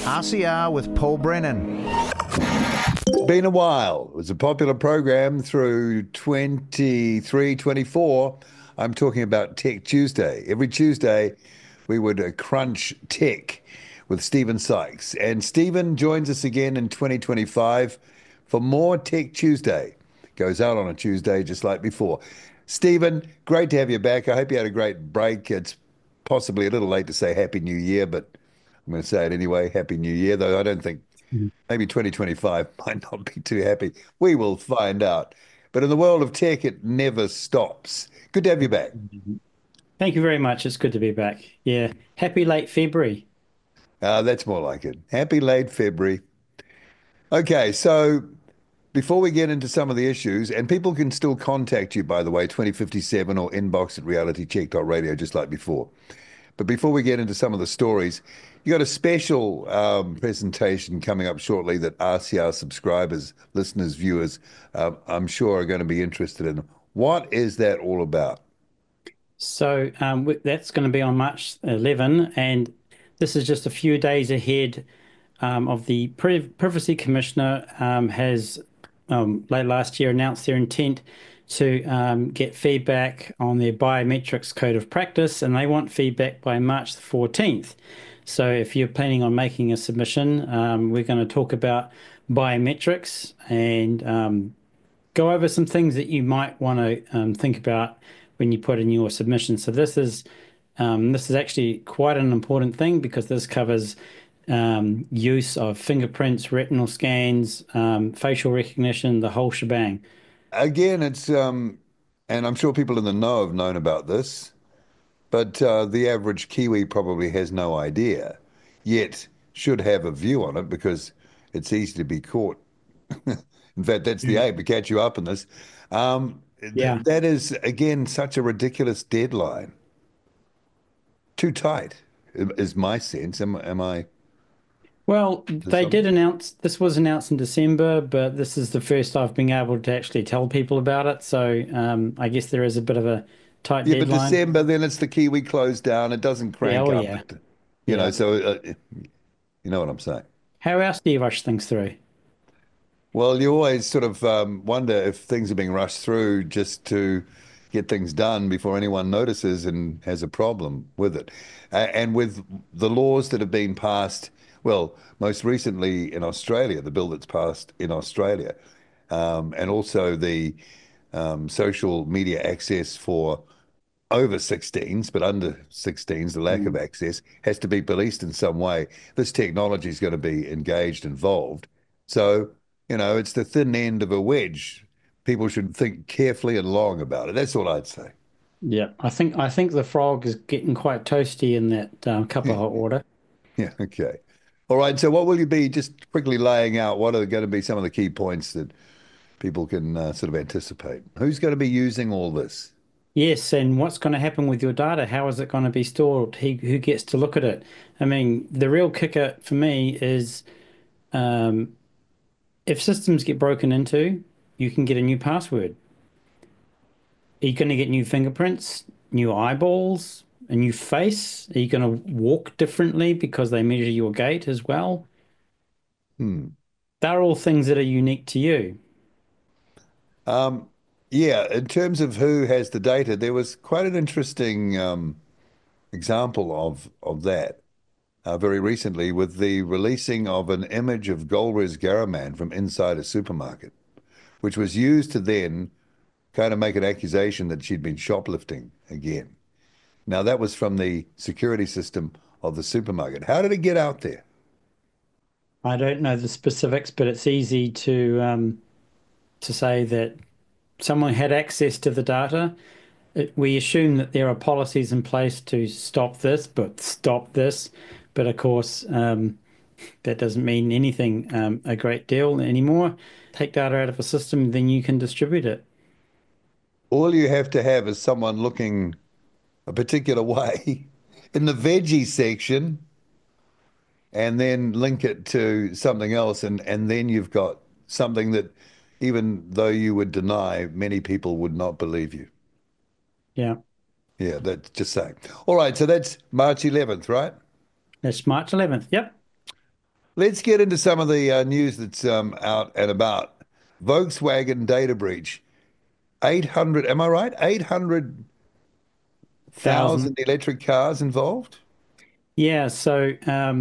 RCR with Paul Brennan. It's been a while. It was a popular program through 23, 24. I'm talking about Tech Tuesday. Every Tuesday, we would crunch tech with Stephen Sykes. And Stephen joins us again in 2025 for more Tech Tuesday. Goes out on a Tuesday just like before. Stephen, great to have you back. I hope you had a great break. It's possibly a little late to say Happy New Year, but I'm going to say it anyway. Happy New Year, though I don't think maybe 2025 might not be too happy. We will find out. But in the world of tech, it never stops. Good to have you back. Thank you very much. It's good to be back. Yeah. Happy late February. That's more like it. Happy late February. Okay, so before we get into some of the issues, and people can still contact you, by the way, 2057 or inbox at realitycheck.radio, just like before. But before we get into some of the stories, you got a special presentation coming up shortly that RCR subscribers, listeners, viewers, I'm sure are going to be interested in. What is that all about? So that's going to be on March 11, and this is just a few days ahead of the Privacy Commissioner has late last year announced their intent to get feedback on their biometrics code of practice, and they want feedback by March the 14th. So if you're planning on making a submission, we're going to talk about biometrics and go over some things that you might want to think about when you put in your submission. So this is actually quite an important thing because this covers use of fingerprints, retinal scans, facial recognition, the whole shebang. Again, and I'm sure people in the know have known about this, but the average Kiwi probably has no idea, yet should have a view on it because it's easy to be caught. In fact, that's the aim, to catch you up in this. Yeah. That is, again, such a ridiculous deadline. Too tight, is my sense. Am I Well, there's they did something? announce, this was announced in December, but this is the first I've been able to actually tell people about it. So I guess there is a bit of a tight Yeah, but deadline. December, then it's the Kiwi close down. It doesn't Yeah, crank oh up. yeah, You know, yeah. so you know what I'm saying. How else do you rush things through? Well, you always sort of wonder if things are being rushed through just to get things done before anyone notices and has a problem with it. And with the laws that have been passed, well, most recently in Australia, the bill that's passed in Australia, and also the social media access for over 16s, but under 16s, the lack of Mm. access has to be policed in some way. This technology is going to be engaged, involved. So, it's the thin end of a wedge. People should think carefully and long about it. That's all I'd say. Yeah, I think the frog is getting quite toasty in that cup of Yeah, hot water. yeah, okay. All right. So, what will you be just quickly laying out? What are going to be some of the key points that people can sort of anticipate? Who's going to be using all this? Yes, and what's going to happen with your data? How is it going to be stored? Who gets to look at it? I mean, the real kicker for me is um, if systems get broken into, you can get a new password. Are you going to get new fingerprints, new eyeballs, a new face? Are you going to walk differently because they measure your gait as well? Hmm. They're all things that are unique to you. Um, yeah, in terms of who has the data, there was quite an interesting example of that very recently with the releasing of an image of Golriz Ghahraman from inside a supermarket, which was used to then kind of make an accusation that she'd been shoplifting again. Now, that was from the security system of the supermarket. How did it get out there? I don't know the specifics, but it's easy to say that someone had access to the data. We assume that there are policies in place to stop this, but stop this. But of course, that doesn't mean anything a great deal anymore. Take data out of a system, then you can distribute it. All you have to have is someone looking a particular way in the veggie section and then link it to something else, and then you've got something that even though you would deny, many people would not believe you. Yeah, Yeah, that's just saying. All right, so that's March 11th, right? that's March 11th. Yep. Let's get into some of the news that's out and about. Volkswagen data breach. 800, am I right? 800,000 Thousand. electric cars involved? Yeah, so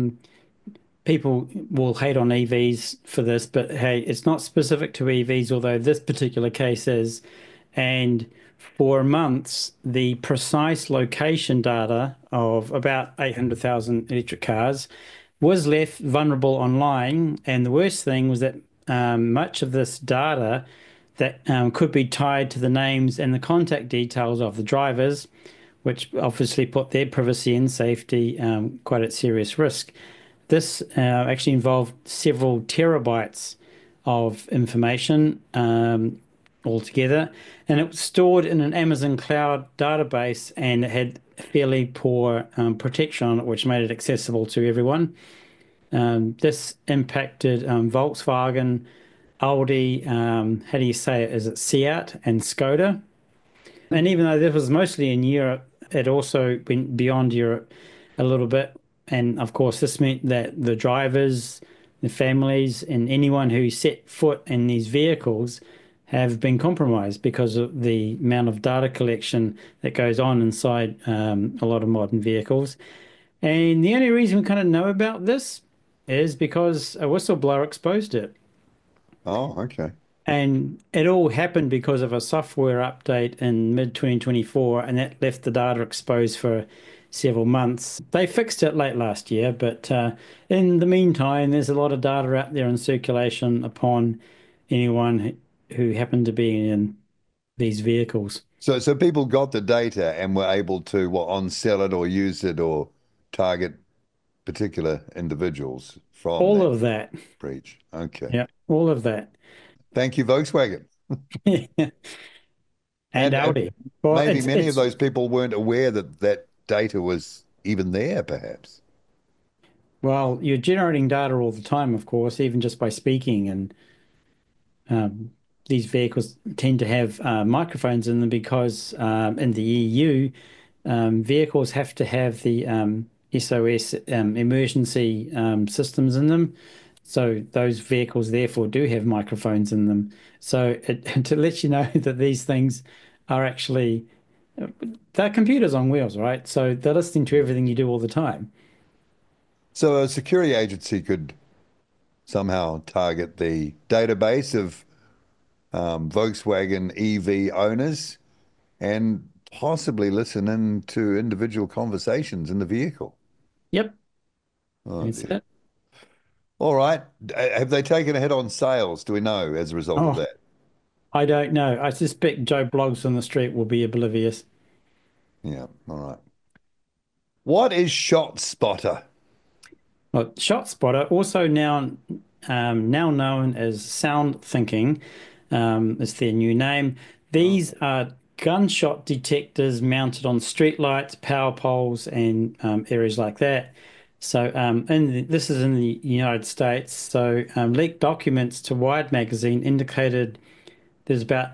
people will hate on EVs for this, but hey, it's not specific to EVs, although this particular case is. And for months, the precise location data of about 800,000 electric cars was left vulnerable online. And the worst thing was that much of this data that could be tied to the names and the contact details of the drivers, which obviously put their privacy and safety quite at serious risk. This actually involved several terabytes of information altogether, and it was stored in an Amazon cloud database, and it had fairly poor protection on it, which made it accessible to everyone. This impacted Volkswagen, Audi, how do you say it? Is it Seat and Skoda? And even though this was mostly in Europe, it also went beyond Europe a little bit. And of course, this meant that the drivers, the families, and anyone who set foot in these vehicles have been compromised because of the amount of data collection that goes on inside a lot of modern vehicles. And the only reason we kind of know about this is because a whistleblower exposed it. Oh, okay. And it all happened because of a software update in mid 2024, and that left the data exposed for several months. They fixed it late last year, but in the meantime, there's a lot of data out there in circulation upon anyone who happened to be in these vehicles. So people got the data and were able to what on sell it or use it or target particular individuals from All that of that. breach. Okay. Yeah, all of that. Thank you, Volkswagen. And And Audi. Well, maybe it's many of it's those people weren't aware that that data was even there, perhaps. well, you're generating data all the time, of course, even just by speaking, and Um, these vehicles tend to have microphones in them because in the EU, vehicles have to have the SOS emergency systems in them. So those vehicles therefore do have microphones in them. So to let you know that these things are actually they're computers on wheels, right? So they're listening to everything you do all the time. So a security agency could somehow target the database of Volkswagen EV owners and possibly listen in to individual conversations in the vehicle. Yep, Oh that's dear. it. All right. Have they taken a hit on sales? Do we know as a result of Oh, that? I don't know. I suspect Joe Bloggs on the street will be oblivious. Yeah. All right. What is Shot Spotter? Well, ShotSpotter, also now known as Sound Thinking, is their new name. Oh, These are gunshot detectors mounted on streetlights, power poles, and areas like that. So, this is in the United States. So, leaked documents to Wired magazine indicated there's about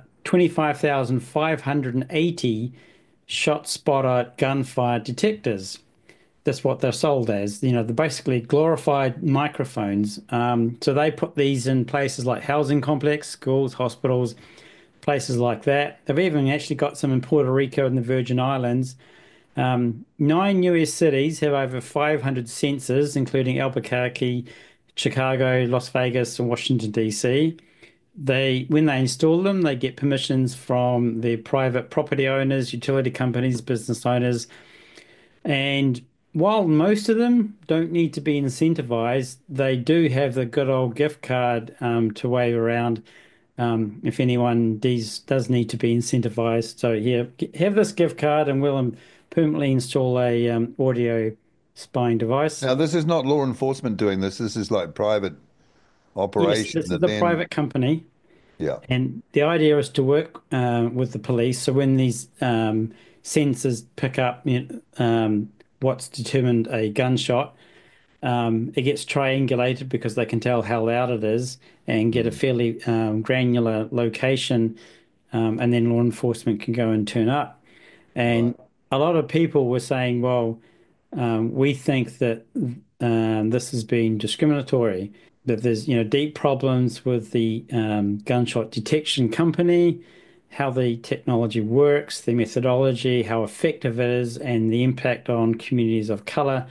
25,580 ShotSpotter gunfire detectors. That's what they're sold as. You know, they're basically glorified microphones. So they put these in places like housing complex, schools, hospitals, places like that. They've even actually got some in Puerto Rico and the Virgin Islands. Nine US cities have over 500 sensors, including Albuquerque, Chicago, Las Vegas, and Washington, D.C. When they install them, they get permissions from the private property owners, utility companies, business owners, and while most of them don't need to be incentivized, they do have the good old gift card to wave around if anyone does need to be incentivized. So yeah, have this gift card and we'll permanently install a audio spying device. now this is not law enforcement doing this. This is like private Yes, operation this is that a then, private company, yeah. and the idea is to work with the police. So when these sensors pick up what's determined a gunshot, it gets triangulated because they can tell how loud it is and get a Mm, fairly granular location, and then law enforcement can go and turn up. right. And a lot of people were saying, well, we think that this has been discriminatory. That there's, deep problems with the gunshot detection company, how the technology works, the methodology, how effective it is, and the impact on communities of color.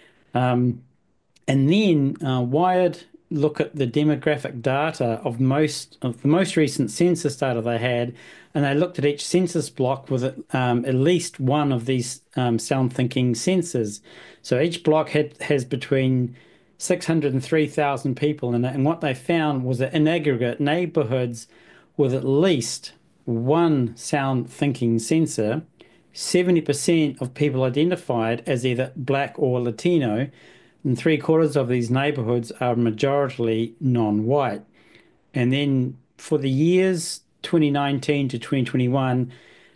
And then Wired look at the demographic data of the most recent census data they had, and they looked at each census block with at least one of these sound thinking sensors. So each block has between 600 and 3,000 people in it, and what they found was that in aggregate, neighborhoods with at least one sound thinking sensor, 70% of people identified as either black or Latino, and three-quarters of these neighborhoods are majority non-white. And then for the years 2019 to 2021,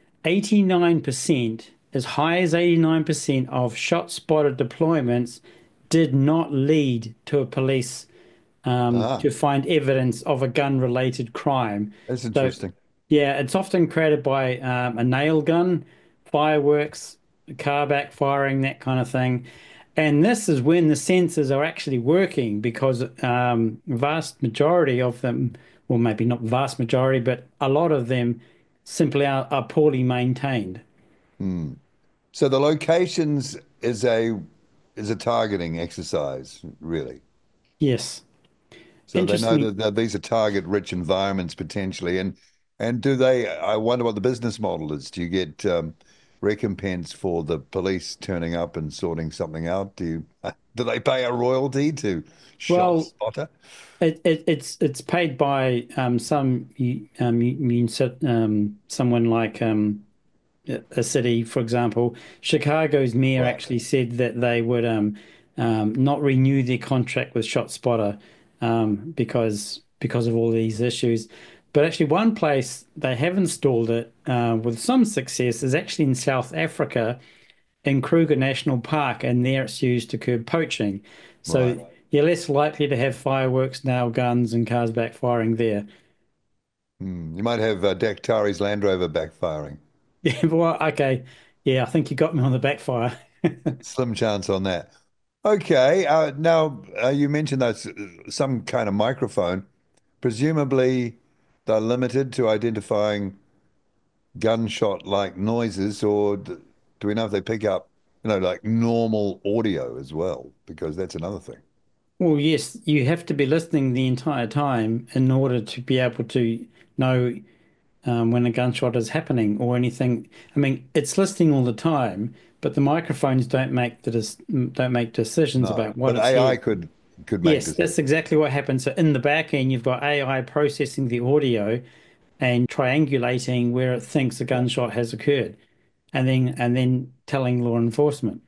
89%, as high as 89% of shot spotted deployments did not lead to a police Ah, to find evidence of a gun-related crime. that's So interesting. yeah, it's often created by a nail gun, fireworks, car backfiring, that kind of thing. And this is when the sensors are actually working because vast majority of them, well, maybe not vast majority, but a lot of them simply are poorly maintained. Hmm. So the locations is a targeting exercise, really. Yes. So they know Interesting. that these are target-rich environments potentially, and do they? I wonder what the business model is. Do you get recompense for the police turning up and sorting something out? Do they pay a royalty to Shot Well, Spotter? it's paid by someone like a city, for example. Chicago's mayor Right. actually said that they would not renew their contract with ShotSpotter because of all these issues. But actually, one place they have installed it with some success is actually in South Africa in Kruger National Park, and there it's used to curb poaching. So Right. you're less likely to have fireworks, nail guns, and cars backfiring there. You might have Daktari's Land Rover backfiring. Yeah, well, okay. Yeah, I think you got me on the backfire. Slim chance on that. Okay. Now, you mentioned that's some kind of microphone. Presumably, they're limited to identifying gunshot-like noises, or do we know if they pick up, like normal audio as well? Because that's another thing. Well, yes, you have to be listening the entire time in order to be able to know when a gunshot is happening or anything. I mean, it's listening all the time, but the microphones don't make decisions No, about what but it's AI hearing. could make Yes, this. that's exactly what happens. So in the back end, you've got AI processing the audio and triangulating where it thinks a Yeah. gunshot has occurred, and then telling law enforcement.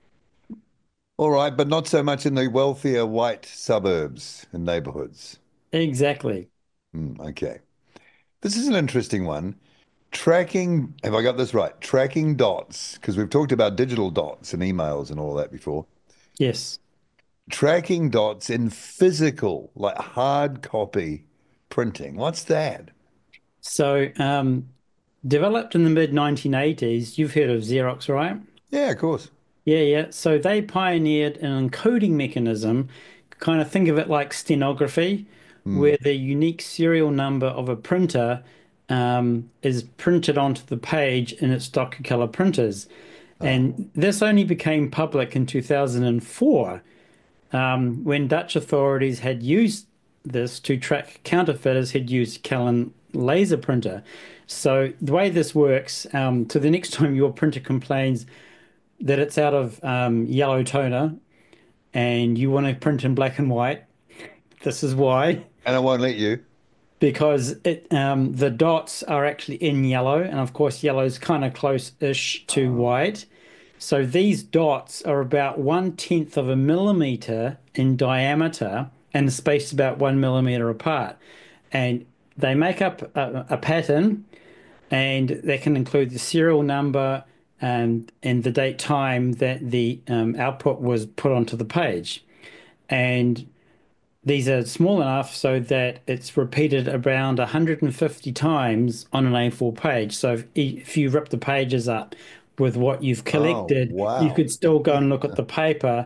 All right, but not so much in the wealthier white suburbs and neighborhoods. Exactly. Okay. This is an interesting one. Tracking, have I got this right? Tracking dots, because we've talked about digital dots and emails and all that before. Yes. Tracking dots in physical, like hard copy printing. What's that? So, developed in the mid 1980s, you've heard of Xerox, right? Yeah, of course. Yeah, yeah. So they pioneered an encoding mechanism, kind of think of it like stenography, Hmm. where the unique serial number of a printer is printed onto the page in its Docucolor printers. Ah, And this only became public in 2004 when Dutch authorities had used this to track counterfeiters who'd used Callan laser printer. So the way this works, so the next time your printer complains that it's out of yellow toner and you want to print in black and white, this is why. and I won't let you. Because the dots are actually in yellow, and of course yellow is kind of close-ish to Oh, white. So these dots are about 1/10 of a millimeter in diameter and spaced about 1 millimeter apart. And they make up a pattern, and they can include the serial number and the date time that the output was put onto the page. And these are small enough so that it's repeated around 150 times on an A4 page. So if you rip the pages up with what you've oh, collected, you wow. could still go and look at the paper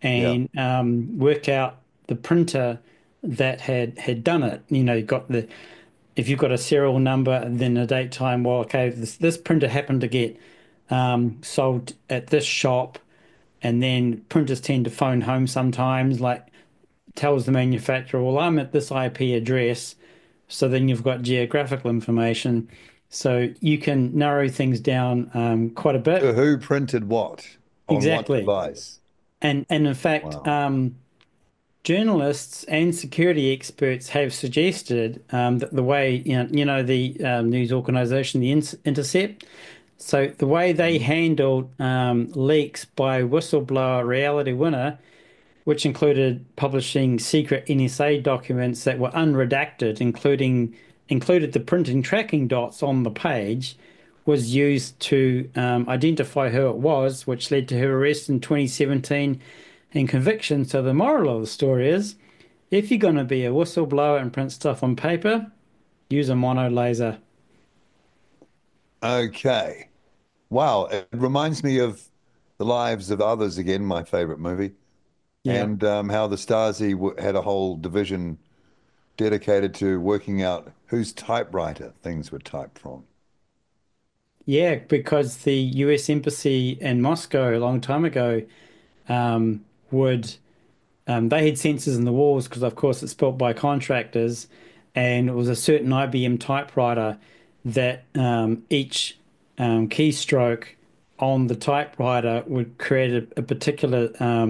Yeah. and work out the printer that had done it. You got the if you've got a serial number and then a date time. Well, okay, this printer happened to get sold at this shop, and then printers tend to phone home sometimes, like tells the manufacturer, well, I'm at this IP address. So then you've got geographical information. So you can narrow things down quite a So bit. who printed what on what Exactly. device? And in fact, Wow. journalists and security experts have suggested that the way, the news organization, the Intercept, so the way they Mhm. handled leaks by whistleblower Reality Winner, which included publishing secret NSA documents that were unredacted, included the printing tracking dots on the page, was used to identify who it was, which led to her arrest in 2017 and conviction. So the moral of the story is, if you're going to be a whistleblower and print stuff on paper, use a mono laser. Okay. Wow. It reminds me of The Lives of Others again, my favorite movie, Yeah. and how the Stasi w had a whole division dedicated to working out whose typewriter things were typed from. Yeah, because the US Embassy in Moscow a long time ago would they had sensors in the walls because, of course, it's built by contractors, and it was a certain IBM typewriter that each keystroke on the typewriter would create a particular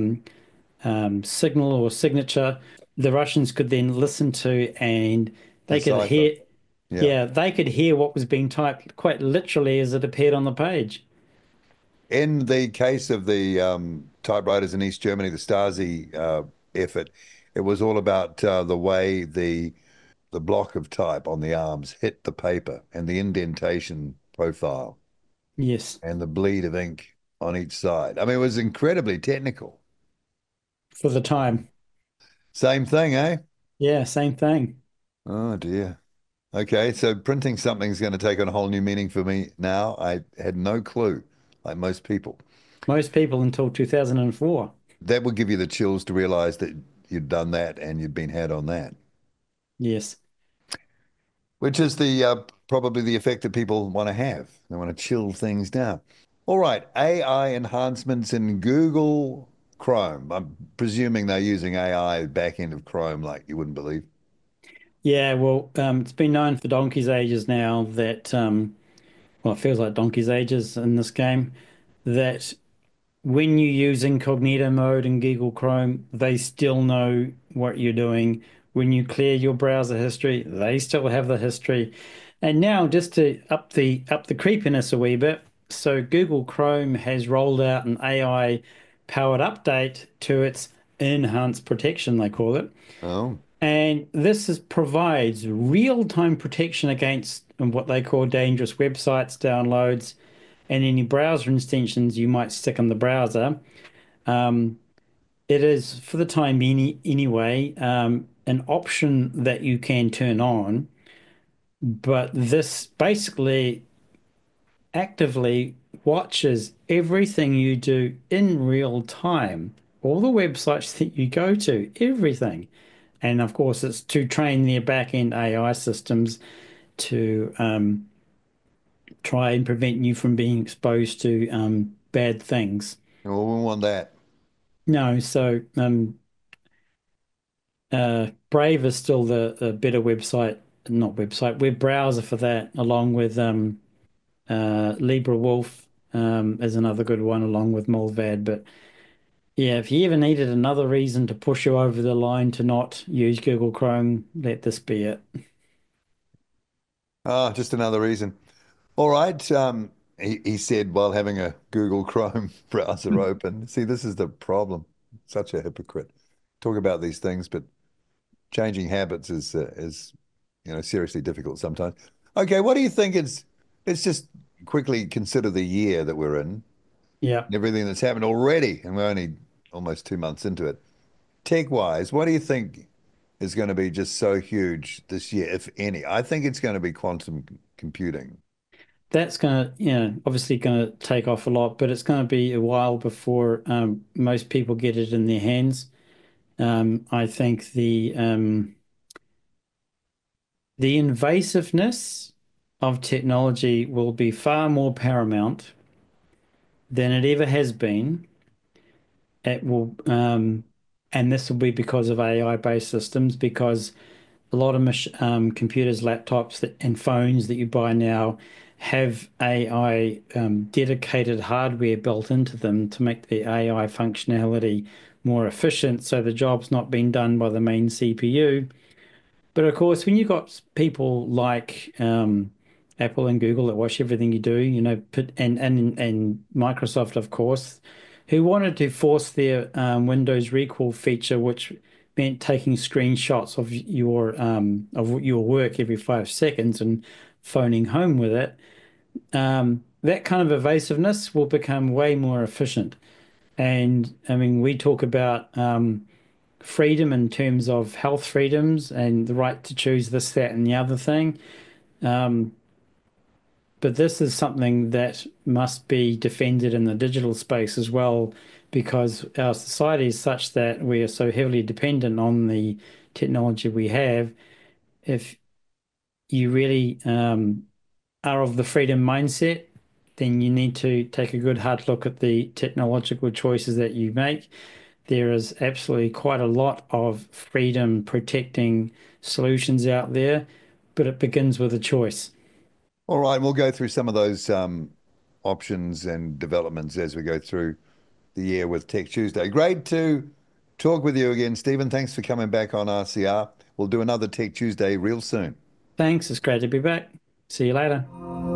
signal or signature the Russians could then listen to, and they could Decipher. hear, Yeah. yeah, they could hear what was being typed quite literally as it appeared on the page. In the case of the typewriters in East Germany, the Stasi effort, it was all about the way the block of type on the arms hit the paper and the indentation profile Yes, and the bleed of ink on each side. I mean, it was incredibly technical. for the time. Same thing, eh? Yeah, same thing. Oh dear. Okay, so printing something's going to take on a whole new meaning for me now. I had no clue, like most people. Most people until 2004. That would give you the chills to realize that you'd done that and you'd been had on that, Yes. which is the probably the effect that people want to have. They want to chill things down. All right, AI enhancements in Google Chrome. I'm presuming they're using AI back end of Chrome like you wouldn't believe. Yeah, well, it's been known for donkey's ages now that, well, it feels like donkey's ages in this game, that when you use incognito mode in Google Chrome, they still know what you're doing. When you clear your browser history, they still have the history. And now, just to up the creepiness a wee bit, so Google Chrome has rolled out an AI powered update to its enhanced protection, they call it. Oh, And provides real-time protection against what they call dangerous websites, downloads, and any browser extensions you might stick in the browser. Um, it is, for the time being anyway, an option that you can turn on, but this basically actively watches everything you do in real time, all the websites that you go to, everything. And of course, it's to train their back-end AI systems to try and prevent you from being exposed to bad things. well, we want that. No, so Brave is still the better website, not website, web browser for that, along with LibreWolf is another good one, along with Mullvad. But yeah, if you ever needed another reason to push you over the line to not use Google Chrome, let this be it. Ah, just another reason. All right. He said while having a Google Chrome browser open. See, this is the problem. Such a hypocrite. Talk about these things, but changing habits is seriously difficult sometimes. Okay, what do you think is? Let's just quickly consider the year that we're in, Yeah. and everything that's happened already, and we're only almost 2 months into it. Tech-wise, what do you think is going to be just so huge this year, if any? I think it's going to be quantum computing. that's going to, obviously going to take off a lot, but it's going to be a while before most people get it in their hands. I think the invasiveness of technology will be far more paramount than it ever has been. It will, and this will be because of AI-based systems, because a lot of computers, laptops and phones that you buy now have AI dedicated hardware built into them to make the AI functionality more efficient. So the job's not being done by the main CPU. But of course, when you've got people like Apple and Google that watch everything you do, and Microsoft, of course, who wanted to force their Windows recall feature, which meant taking screenshots of your work every 5 seconds and phoning home with it. That kind of evasiveness will become way more efficient. And I mean, we talk about freedom in terms of health freedoms and the right to choose this, that, and the other thing. Um, but this is something that must be defended in the digital space as well, because our society is such that we are so heavily dependent on the technology we have. If you really are of the freedom mindset, then you need to take a good hard look at the technological choices that you make. There is absolutely quite a lot of freedom protecting solutions out there, but it begins with a choice. All right, we'll go through some of those options and developments as we go through the year with Tech Tuesday. Great to talk with you again, Stephen. Thanks for coming back on RCR. We'll do another Tech Tuesday real soon. Thanks. It's great to be back. See you later.